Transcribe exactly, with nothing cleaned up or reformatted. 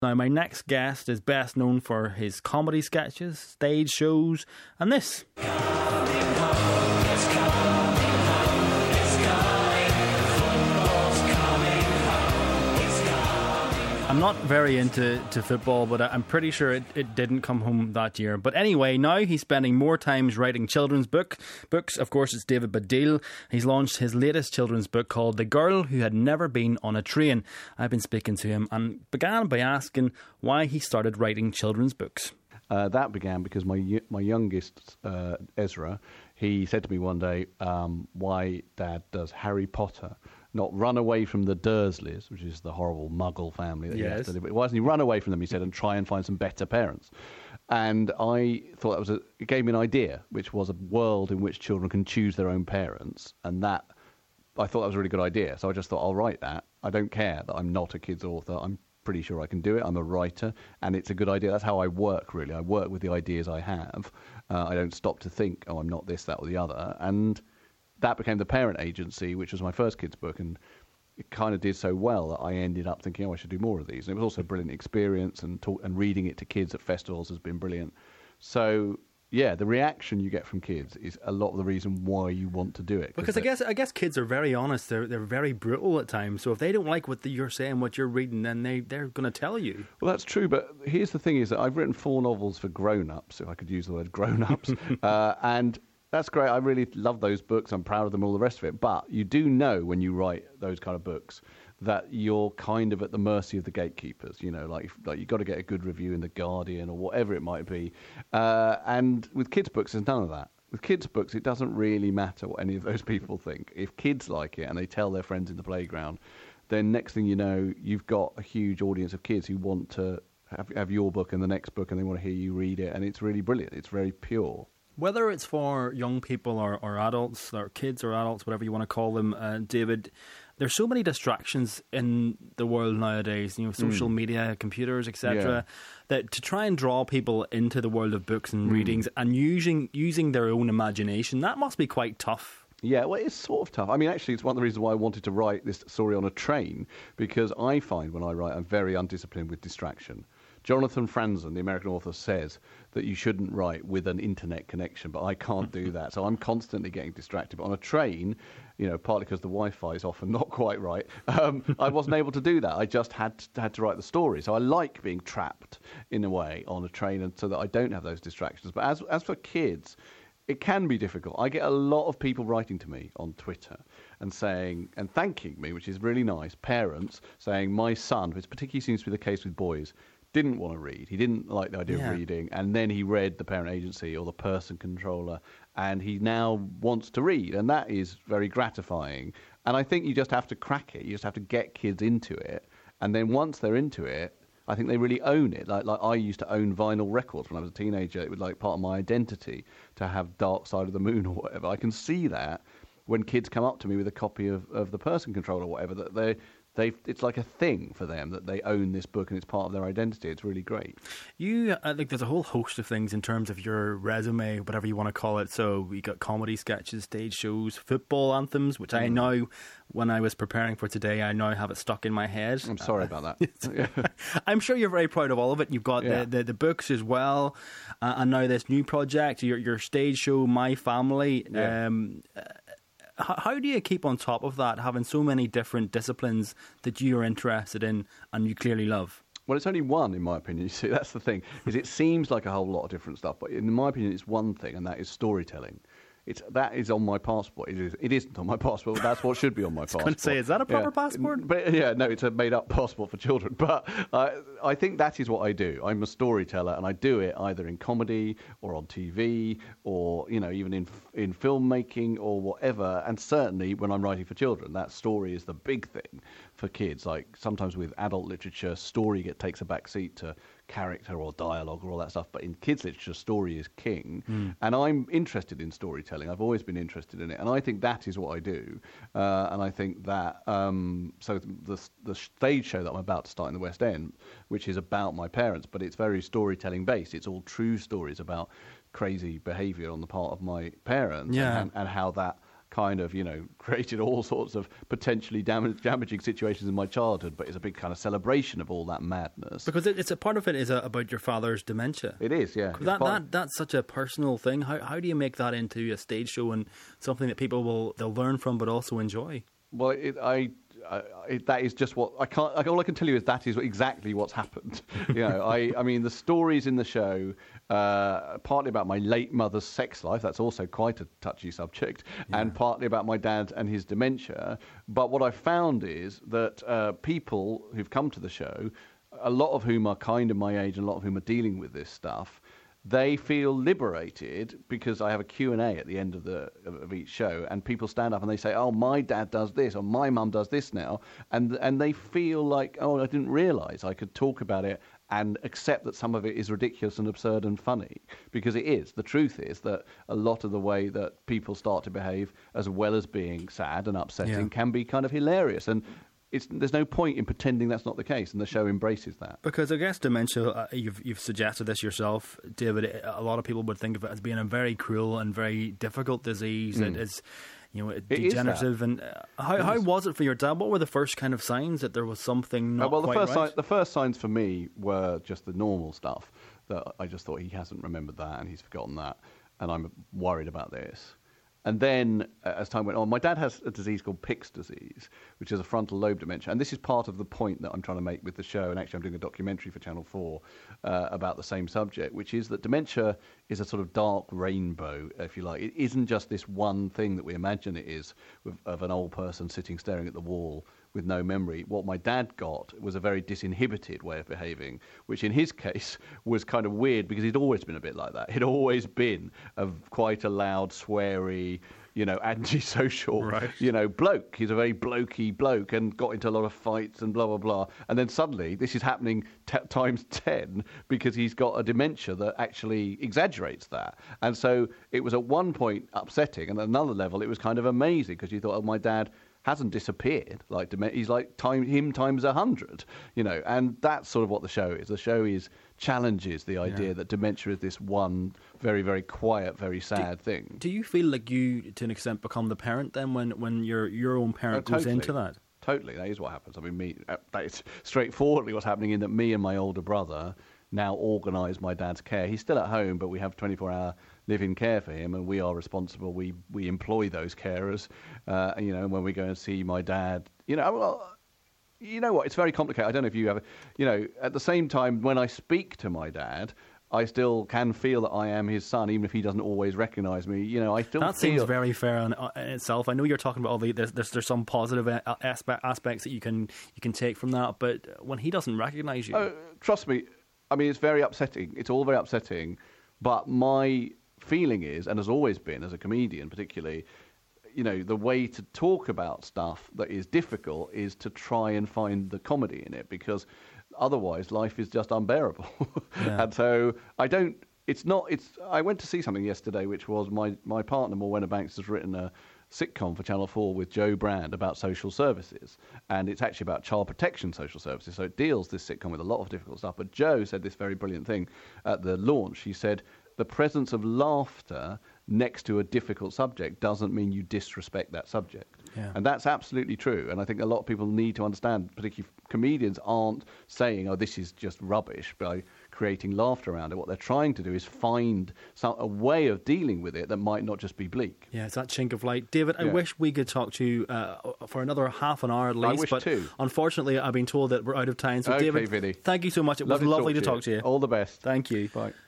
Now, my next guest is best known for his comedy sketches, stage shows, and this. I'm not very into to football, but I'm pretty sure it, it didn't come home that year. But anyway, now he's spending more times writing children's book books. Of course, it's David Baddiel. He's launched his latest children's book called The Girl Who Had Never Been on a Train. I've been speaking to him and began by asking why he started writing children's books. Uh, that began because my my youngest, uh, Ezra, he said to me one day, um, why, Dad, does Harry Potter not run away from the Dursleys, which is the horrible Muggle family that yes. he has to live with? Why doesn't he run away from them, he said, and try and find some better parents? And I thought that was a, it gave me an idea, which was a world in which children can choose their own parents. And that, I thought that was a really good idea. So I just thought, I'll write that. I don't care that I'm not a kid's author. I'm pretty sure I can do it. I'm a writer, and it's a good idea. That's how I work, really. I work with the ideas I have. Uh, I don't stop to think, oh, I'm not this, that, or the other. And that became the Parent Agency, which was my first kids' book, and it kind of did so well that I ended up thinking, oh, I should do more of these. And it was also a brilliant experience, and talk, and reading it to kids at festivals has been brilliant. So, yeah, the reaction you get from kids is a lot of the reason why you want to do it. Because I guess I guess kids are very honest. They're they're very brutal at times. So if they don't like what the, you're saying, what you're reading, then they, they're going to tell you. Well, that's true. But here's the thing is that I've written four novels for grown-ups, if I could use the word grown-ups. uh, and that's great. I really love those books. I'm proud of them, all the rest of it. But you do know when you write those kind of books that you're kind of at the mercy of the gatekeepers. You know, like, like you've got to get a good review in The Guardian or whatever it might be. Uh, and with kids' books, there's none of that. With kids' books, it doesn't really matter what any of those people think. If kids like it and they tell their friends in the playground, then next thing you know, you've got a huge audience of kids who want to have, have your book and the next book, and they want to hear you read it. And it's really brilliant. It's very pure. Whether it's for young people or, or adults, or kids or adults, whatever you want to call them, uh, David, there's so many distractions in the world nowadays, you know, social mm. media, computers, et cetera, yeah. that to try and draw people into the world of books and mm. readings and using using their own imagination, that must be quite tough. Yeah, well, it's sort of tough. I mean, actually, it's one of the reasons why I wanted to write this story on a train, because I find when I write, I'm very undisciplined with distraction. Jonathan Franzen, the American author, says that you shouldn't write with an internet connection, but I can't do that. So I'm constantly getting distracted. But on a train, you know, partly because the Wi-Fi is often not quite right, um, I wasn't able to do that. I just had to, had to write the story. So I like being trapped, in a way, on a train, and so that I don't have those distractions. But as as for kids, it can be difficult. I get a lot of people writing to me on Twitter and saying, and thanking me, which is really nice, parents saying, my son, which particularly seems to be the case with boys, didn't want to read. He didn't like the idea yeah. of reading. And then he read The Parent Agency or The Person Controller, and he now wants to read. And that is very gratifying. And I think you just have to crack it. You just have to get kids into it. And then once they're into it, I think they really own it. Like like I used to own vinyl records when I was a teenager. It was like part of my identity to have Dark Side of the Moon or whatever. I can see that when kids come up to me with a copy of, of The Person Controller or whatever, that they They, it's like a thing for them that they own this book and it's part of their identity. It's really great. You, I think there's a whole host of things in terms of your resume, whatever you want to call it. So we got comedy sketches, stage shows, football anthems, which I know when I was preparing for today, I now have it stuck in my head. I'm sorry uh, about that. I'm sure you're very proud of all of it. You've got yeah. the, the, the books as well. Uh, and now this new project, your, your stage show, My Family. Yeah. Um, How do you keep on top of that, having so many different disciplines that you're interested in and you clearly love? Well, it's only one, in my opinion. You see, that's the thing. Is it seems like a whole lot of different stuff, but in my opinion, it's one thing, and that is storytelling. It's that is on my passport. It, is, it isn't on my passport. But that's what should be on my passport. I was going to say, is that a proper yeah. passport? But yeah, no, it's a made-up passport for children. But uh, I think that is what I do. I'm a storyteller, and I do it either in comedy or on T V or you know even in in filmmaking or whatever. And certainly when I'm writing for children, that story is the big thing for kids. Like sometimes with adult literature, story get takes a back seat to character or dialogue or all that stuff, but in kids literature, story is king. Mm. And I'm interested in storytelling. I've always been interested in it, and I think that is what I do. Uh, and I think that um, so the the stage show that I'm about to start in the West End, which is about my parents, but it's very storytelling based. It's all true stories about crazy behaviour on the part of my parents, yeah. and, and how that kind of, you know, created all sorts of potentially dam- damaging situations in my childhood, but it's a big kind of celebration of all that madness. Because it, it's a part of it is a, about your father's dementia. It is, yeah. That, that That's such a personal thing. How how do you make that into a stage show and something that people will they'll learn from but also enjoy? Well, it, I... I, it, that is just what I can't. All I can tell you is that is exactly what's happened. You know, I, I mean, the stories in the show, uh, partly about my late mother's sex life. That's also quite a touchy subject, yeah. and partly about my dad and his dementia. But what I found is that uh, people who've come to the show, a lot of whom are kind of my age, and a lot of whom are dealing with this stuff, they feel liberated because I have a Q and A at the end of the of each show, and people stand up and they say, "Oh, my dad does this," or "My mum does this now," and and they feel like, "Oh, I didn't realise I could talk about it and accept that some of it is ridiculous and absurd and funny," because it is. The truth is that a lot of the way that people start to behave, as well as being sad and upsetting, yeah. can be kind of hilarious. And It's, there's no point in pretending that's not the case, and the show embraces that. Because I guess dementia, uh, you've you've suggested this yourself, David. A lot of people would think of it as being a very cruel and very difficult disease. Mm. It is, you know, degenerative. And uh, how how was it for your dad? What were the first kind of signs that there was something not uh, well, the quite first right? Sign, the first signs for me were just the normal stuff. That I just thought he hasn't remembered that and he's forgotten that, and I'm worried about this. And then, uh, as time went on, my dad has a disease called Pick's disease, which is a frontal lobe dementia. And this is part of the point that I'm trying to make with the show. And actually, I'm doing a documentary for Channel four uh, about the same subject, which is that dementia is a sort of dark rainbow, if you like. It isn't just this one thing that we imagine it is, with, of an old person sitting staring at the wall with no memory. What my dad got was a very disinhibited way of behaving, which in his case was kind of weird because he'd always been a bit like that. He'd always been a quite a loud, sweary, you know, antisocial, right. you know, bloke. He's a very blokey bloke and got into a lot of fights and blah, blah, blah. And then suddenly this is happening t- times ten because he's got a dementia that actually exaggerates that. And so it was at one point upsetting, and at another level it was kind of amazing because you thought, oh, my dad hasn't disappeared. Like he's like time, him times a hundred, you know, and that's sort of what the show is. The show is challenges the idea yeah. that dementia is this one very, very quiet, very sad do, thing. Do you feel like you, to an extent, become the parent then when, when your your own parent oh, totally. goes into that? Totally, that is what happens. I mean, me, that is straightforwardly what's happening in that me and my older brother now organise my dad's care. He's still at home, but we have twenty-four hour live-in care for him, and we are responsible. We we employ those carers, uh, you know. And when we go and see my dad, you know, well, you know what? It's very complicated. I don't know if you have, you know. At the same time, when I speak to my dad, I still can feel that I am his son, even if he doesn't always recognise me. You know, I still that feel... seems very fair in, in itself. I know you're talking about all the there's there's, there's some positive aspect, aspects that you can you can take from that, but when he doesn't recognise you, oh, trust me. I mean, it's very upsetting. It's all very upsetting. But my feeling is, and has always been as a comedian particularly, you know, the way to talk about stuff that is difficult is to try and find the comedy in it, because otherwise life is just unbearable. Yeah. And so I don't, it's not, it's, I went to see something yesterday, which was my, my partner, Morwenna Banks, has written a sitcom for Channel four with Joe Brand about social services, and it's actually about child protection social services, so it deals, this sitcom, with a lot of difficult stuff. But Joe said this very brilliant thing at the launch. He said, the presence of laughter next to a difficult subject doesn't mean you disrespect that subject. Yeah. And that's absolutely true. And I think a lot of people need to understand, particularly comedians aren't saying, oh, this is just rubbish, by creating laughter around it. What they're trying to do is find some, a way of dealing with it that might not just be bleak. Yeah, it's that chink of light. David, yeah. I wish we could talk to you uh, for another half an hour at least. I wish but too. Unfortunately, I've been told that we're out of time. So, okay, David, Vinny. thank you so much. It lovely was lovely to to talk talk to to you. you. All the best. Thank you. Bye.